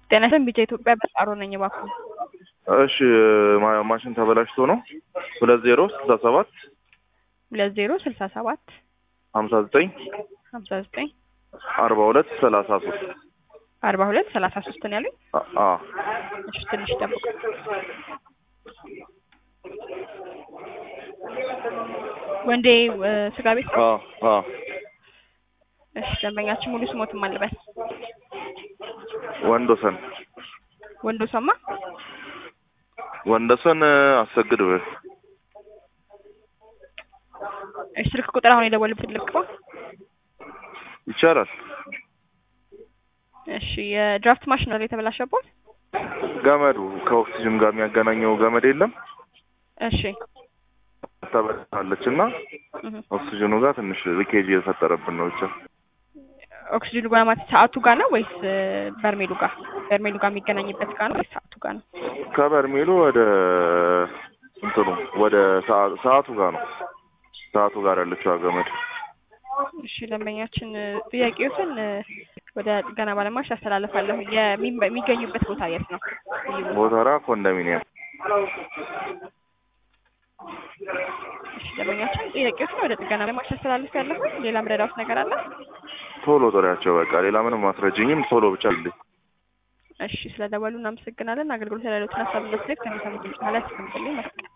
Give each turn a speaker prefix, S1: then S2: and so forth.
S1: ጤናስን ቢጫ ኢትዮጵያ በጣሮ ነኝ ባኩ
S2: እሺ ማሽን ተበላሽቶ ነው 2067
S1: 2067
S2: 59
S1: 59
S2: 42 33
S1: 42 33 ነው ያሉኝ እሺ ትንሽ ጠብቁ ወንዴ ስጋ ቤት እሺ ደንበኛችን ሙሉ ስሞትም አለበት
S2: ወንዶሰን አሰግድ
S1: እሺ ስልክ ቁጥር አሁን የደወልኩት ልክባ
S2: ይቻላል
S1: እሺ የድራፍት ማሽን ነው የተበላሸበት
S2: ገመዱ ከኦክሲጅን ጋር የሚያገናኘው ገመድ የለም
S1: እሺ
S2: ተበላሽታለችና ኦክሲጅኑ ጋር ትንሽ ሊኬጅ እየፈጠረብን ነው ብቻ
S1: ኦክሲጅኑ ጋር ማለት ሰዓቱ ጋር ነው ወይስ በርሜሉ ጋር የሚገናኝበት ጋር ነው ወይስ ሰዓቱ ጋር ነው
S2: ከበርሜሉ ወደ እንትኑ ወደ ሰዓቱ ጋር ነው ሰዓቱ ጋር ያለችው ገመድ
S1: እሺ ደንበኛችን ጥያቄዎችን ወደ ጥገና ባለሙያዎች አስተላልፋለሁ የሚገኙበት ቦታ የት ነው
S2: ቦታራ ኮንዶሚኒየም
S1: እሺ ደንበኛችን ጥያቄዎችን ወደ ጥገና ባለሙያዎች አስተላልፋለሁ ሌላ ምረዳውስ ነገር አለ
S2: ቶሎ ጥሪያቸው በቃ ሌላ ምንም ማስረጃኝም ቶሎ ብቻ ልልኝ
S1: እሺ ስለደወሉ እናመሰግናለን አገልግሎት ያለሉትን ሀሳብና ስልክ ከመሰሙት በኋላ ተቀምጥልኝ